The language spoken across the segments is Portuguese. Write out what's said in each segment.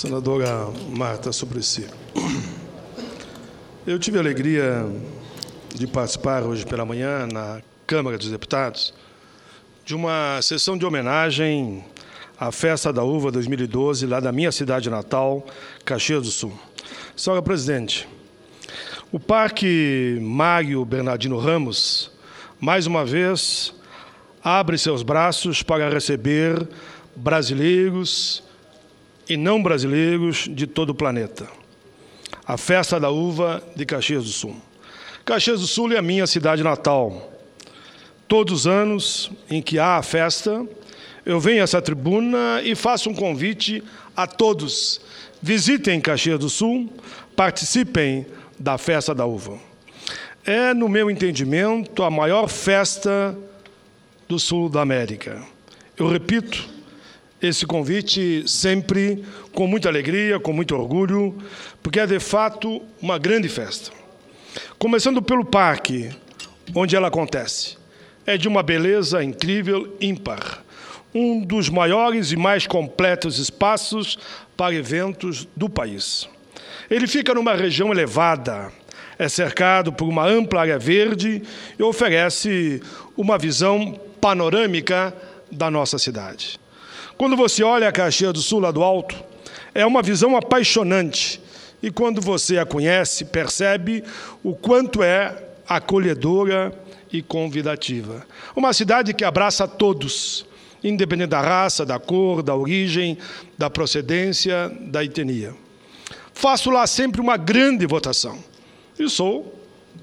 Senadora Marta Suplicy, eu tive a alegria de participar hoje pela manhã na Câmara dos Deputados de uma sessão de homenagem à Festa da Uva 2012, lá da minha cidade natal, Caxias do Sul. Senhora Presidente, o Parque Mário Bernardino Ramos, mais uma vez, abre seus braços para receber brasileiros e não brasileiros de todo o planeta. A Festa da Uva de Caxias do Sul. Caxias do Sul é a minha cidade natal. Todos os anos em que há a festa, eu venho a essa tribuna e faço um convite a todos. Visitem Caxias do Sul, participem da Festa da Uva. É, no meu entendimento, a maior festa do Sul da América. Eu repito esse convite sempre com muita alegria, com muito orgulho, porque é, de fato, uma grande festa. Começando pelo parque, onde ela acontece. É de uma beleza incrível, ímpar. Um dos maiores e mais completos espaços para eventos do país. Ele fica numa região elevada, é cercado por uma ampla área verde e oferece uma visão panorâmica da nossa cidade. Quando você olha a Caxias do Sul lá do alto, é uma visão apaixonante. E quando você a conhece, percebe o quanto é acolhedora e convidativa. Uma cidade que abraça todos, independente da raça, da cor, da origem, da procedência, da etnia. Faço lá sempre uma grande votação. E sou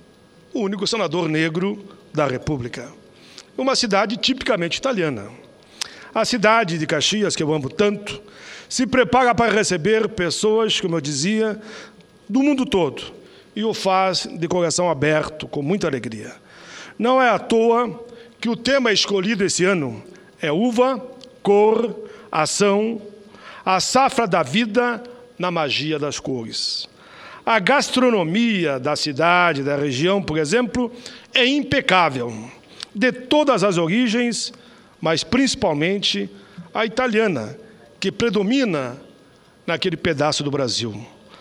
o único senador negro da República. Uma cidade tipicamente italiana. A cidade de Caxias, que eu amo tanto, se prepara para receber pessoas, como eu dizia, do mundo todo. E o faz de coração aberto, com muita alegria. Não é à toa que o tema escolhido esse ano é uva, cor, ação, a safra da vida na magia das cores. A gastronomia da cidade, da região, por exemplo, é impecável, de todas as origens, mas principalmente a italiana, que predomina naquele pedaço do Brasil.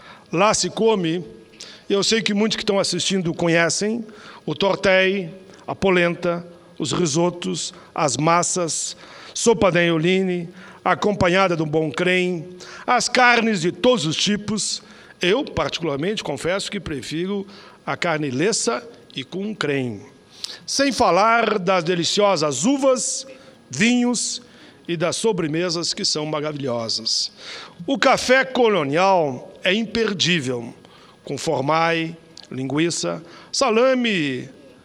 Lá se come, eu sei que muitos que estão assistindo conhecem, o tortei, a polenta, os risotos, as massas, sopa da aioli, acompanhada de um bom creme, as carnes de todos os tipos. Eu, particularmente, confesso que prefiro a carne lessa e com creme. Sem falar das deliciosas uvas, vinhos e das sobremesas que são maravilhosas. O café colonial é imperdível, com formai, linguiça, salame,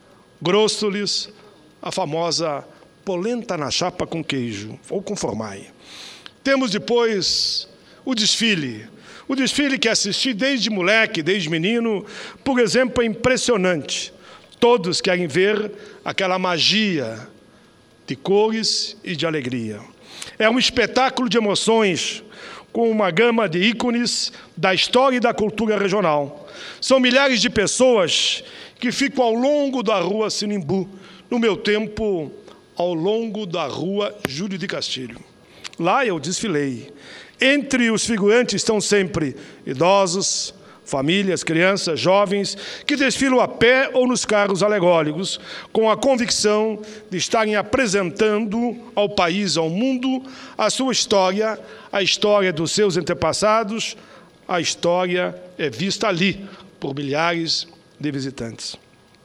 grossolis, a famosa polenta na chapa com queijo, ou com formai. Temos depois o desfile. O desfile que assisti desde moleque, desde menino, por exemplo, é impressionante. Todos querem ver aquela magia de cores e de alegria. É um espetáculo de emoções, com uma gama de ícones da história e da cultura regional. São milhares de pessoas que ficam ao longo da rua Sinimbu, no meu tempo, ao longo da rua Júlio de Castilho. Lá eu desfilei. Entre os figurantes estão sempre idosos, famílias, crianças, jovens, que desfilam a pé ou nos carros alegóricos, com a convicção de estarem apresentando ao país, ao mundo, a sua história, a história dos seus antepassados. A história é vista ali, por milhares de visitantes.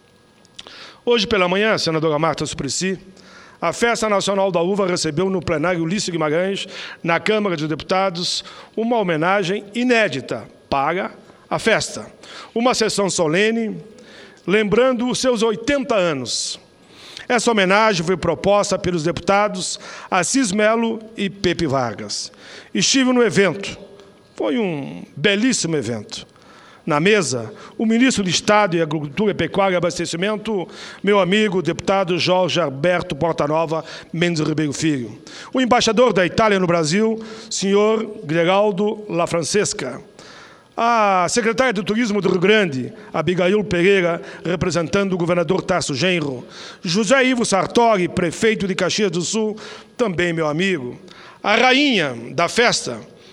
Hoje pela manhã, senadora Marta Suplicy, a Festa Nacional da Uva recebeu no plenário Ulisses Guimarães, na Câmara dos Deputados, uma homenagem inédita para a festa. Uma sessão solene, lembrando os seus 80 anos. Essa homenagem foi proposta pelos deputados Assis Melo e Pepe Vargas. Estive no evento. Foi um belíssimo evento. Na mesa, o ministro de Estado de Agricultura, Pecuária e Abastecimento, meu amigo, o deputado Jorge Alberto Portanova Mendes Ribeiro Filho. O embaixador da Itália no Brasil, senhor Geraldo La Francesca. A secretária do Turismo do Rio Grande, Abigail Pereira, representando o governador Tarso Genro. José Ivo Sartori, prefeito de Caxias do Sul, também meu amigo. A rainha da festa,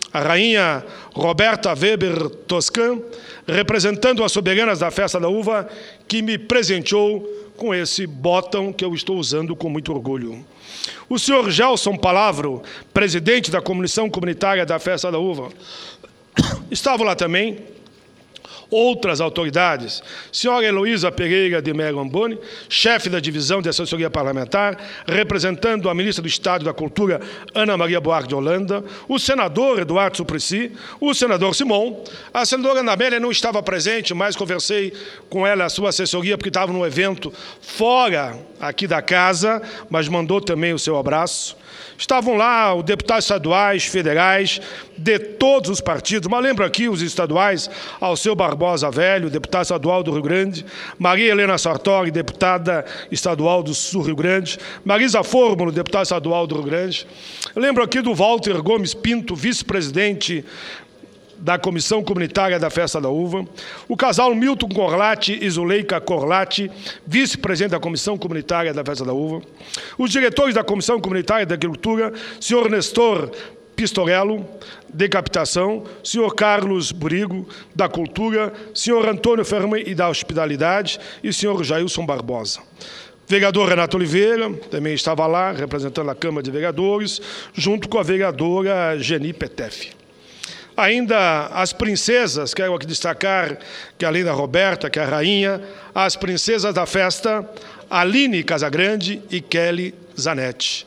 a rainha Roberta Weber Toscan, representando as soberanas da Festa da Uva, que me presenteou com esse botão que eu estou usando com muito orgulho. O senhor Gelson Palavro, presidente da Comissão Comunitária da Festa da Uva, estavam lá também outras autoridades, senhora Heloísa Pereira de Melo Amboni, chefe da divisão de assessoria parlamentar, representando a ministra do Estado da Cultura, Ana Maria Buarque de Holanda, o senador Eduardo Suplicy, o senador Simon, a senadora Ana Amélia não estava presente, mas conversei com ela, a sua assessoria, porque estava num evento fora aqui da casa, mas mandou também o seu abraço. Estavam lá os deputados estaduais, federais, de todos os partidos, mas lembro aqui os estaduais, Alceu Barbosa Velho, deputado estadual do Rio Grande, Maria Helena Sartori, deputada estadual do Sul Rio Grande, Marisa Fórmulo, deputada estadual do Rio Grande. Lembro aqui do Walter Gomes Pinto, vice-presidente da Comissão Comunitária da Festa da Uva, o casal Milton Corlatti e Zuleika Corlatti, vice-presidente da Comissão Comunitária da Festa da Uva, os diretores da Comissão Comunitária da Agricultura, senhor Nestor Pistorello, de Captação, senhor Carlos Burigo, da Cultura, senhor Antônio Fermi e da Hospitalidade e senhor Jailson Barbosa. Vereador Renato Oliveira também estava lá, representando a Câmara de Vereadores, junto com a vereadora Geni Petef. Ainda as princesas, quero aqui destacar que além da Roberta, que é a rainha, as princesas da festa, Aline Casagrande e Kelly Zanetti.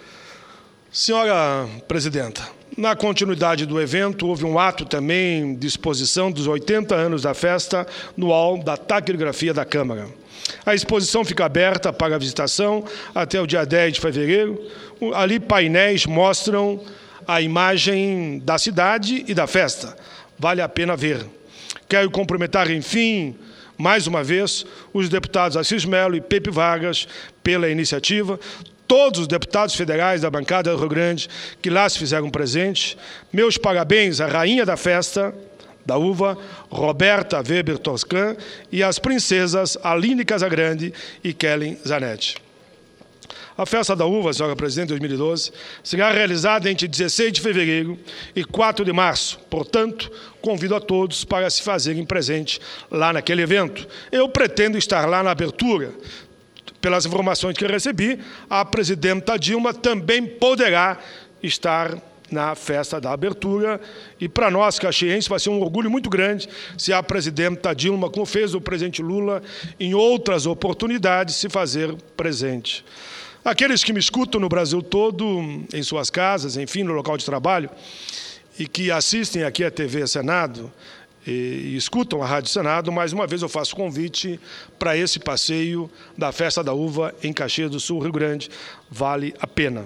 Senhora Presidenta, na continuidade do evento, houve um ato também de exposição dos 80 anos da festa no hall da taquografia da Câmara. A exposição fica aberta para visitação até o dia 10 de fevereiro. Ali painéis mostram a imagem da cidade e da festa. Vale a pena ver. Quero cumprimentar, enfim, mais uma vez, os deputados Assis Melo e Pepe Vargas pela iniciativa, todos os deputados federais da bancada do Rio Grande que lá se fizeram presente. Meus parabéns à rainha da festa da uva, Roberta Weber Toscan, e às princesas Aline Casagrande e Kelly Zanetti. A Festa da Uva, senhora Presidente, 2012, será realizada entre 16 de fevereiro e 4 de março. Portanto, convido a todos para se fazerem presente lá naquele evento. Eu pretendo estar lá na abertura. Pelas informações que recebi, a presidenta Dilma também poderá estar na festa da abertura. E para nós, caxienses, vai ser um orgulho muito grande se a presidenta Dilma, como fez o presidente Lula, em outras oportunidades, se fazer presente. Aqueles que me escutam no Brasil todo, em suas casas, enfim, no local de trabalho, e que assistem aqui à TV Senado e escutam a Rádio Senado, mais uma vez eu faço convite para esse passeio da Festa da Uva em Caxias do Sul, Rio Grande. Vale a pena.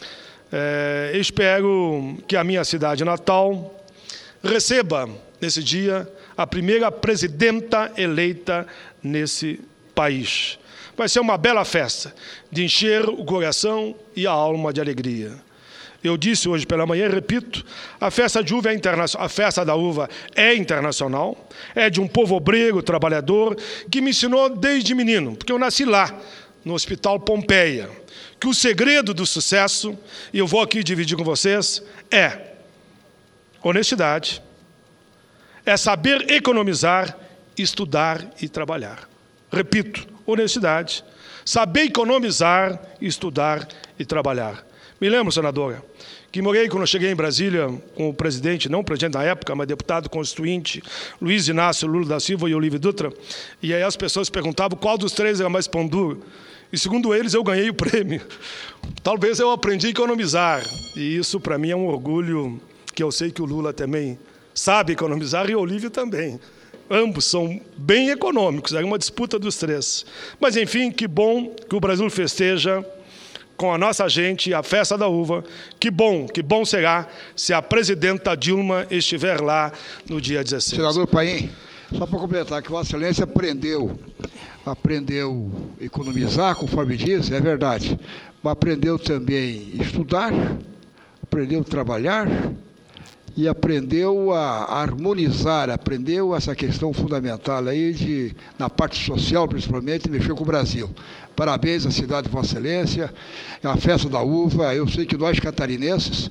Espero que a minha cidade natal receba, nesse dia, a primeira presidenta eleita nesse país. Vai ser uma bela festa, de encher o coração e a alma de alegria. Eu disse hoje pela manhã, repito, a festa de uva é internacional, a festa da uva é internacional, é de um povo obreiro, trabalhador, que me ensinou desde menino, porque eu nasci lá, no Hospital Pompeia, que o segredo do sucesso, e eu vou aqui dividir com vocês, é honestidade, é saber economizar, estudar e trabalhar. Repito, honestidade, saber economizar, estudar e trabalhar. Me lembro, senadora, que morei quando eu cheguei em Brasília com o presidente, não o presidente da época, mas deputado constituinte, Luiz Inácio Lula da Silva e Olívio Dutra, e aí as pessoas perguntavam qual dos três era mais pão duro. E segundo eles, eu ganhei o prêmio. Talvez eu aprendi a economizar, e isso para mim é um orgulho, que eu sei que o Lula também sabe economizar e o Olívio também. Ambos são bem econômicos, é uma disputa dos três. Mas, enfim, que bom que o Brasil festeja com a nossa gente a Festa da Uva. Que bom será se a presidenta Dilma estiver lá no dia 16. Senador Paim, só para completar, que Vossa Excelência aprendeu a economizar, conforme diz, é verdade, mas aprendeu também a estudar, aprendeu a trabalhar, e aprendeu a harmonizar, aprendeu essa questão fundamental aí na parte social, principalmente, mexer com o Brasil. Parabéns à cidade de Vossa Excelência, a Festa da Uva. Eu sei que nós, catarinenses,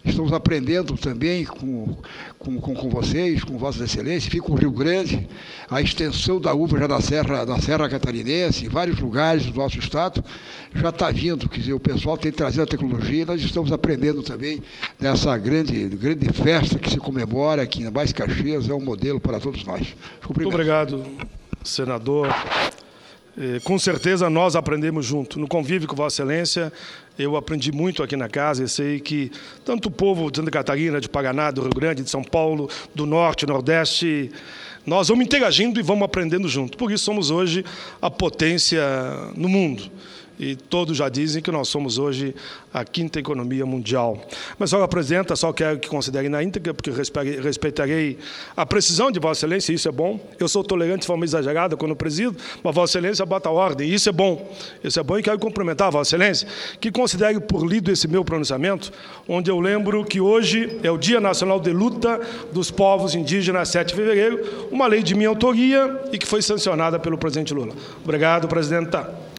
Estamos aprendendo também com vocês, com Vossas Excelências. Fica o Rio Grande, a extensão da uva já da Serra Catarinense, em vários lugares do nosso estado, já está vindo. Quer dizer, o pessoal tem trazido a tecnologia e nós estamos aprendendo também nessa grande festa que se comemora aqui em Mais Caxias, é um modelo para todos nós. Muito obrigado, senador. Com certeza nós aprendemos junto. No convívio com Vossa Excelência, eu aprendi muito aqui na casa e sei que tanto o povo de Santa Catarina, de Paraná, do Rio Grande, de São Paulo, do Norte, Nordeste, nós vamos interagindo e vamos aprendendo junto. Por isso somos hoje a potência no mundo. E todos já dizem que nós somos hoje a quinta economia mundial. Mas, senhora presidenta, só quero que considerem na íntegra, porque respeitarei a precisão de Vossa Excelência, e isso é bom. Eu sou tolerante de forma exagerada quando presido, mas Vossa Excelência bota a ordem, e isso é bom. Isso é bom e quero cumprimentar a Vossa Excelência, que considere por lido esse meu pronunciamento, onde eu lembro que hoje é o Dia Nacional de Luta dos Povos Indígenas, 7 de fevereiro, uma lei de minha autoria e que foi sancionada pelo presidente Lula. Obrigado, presidenta.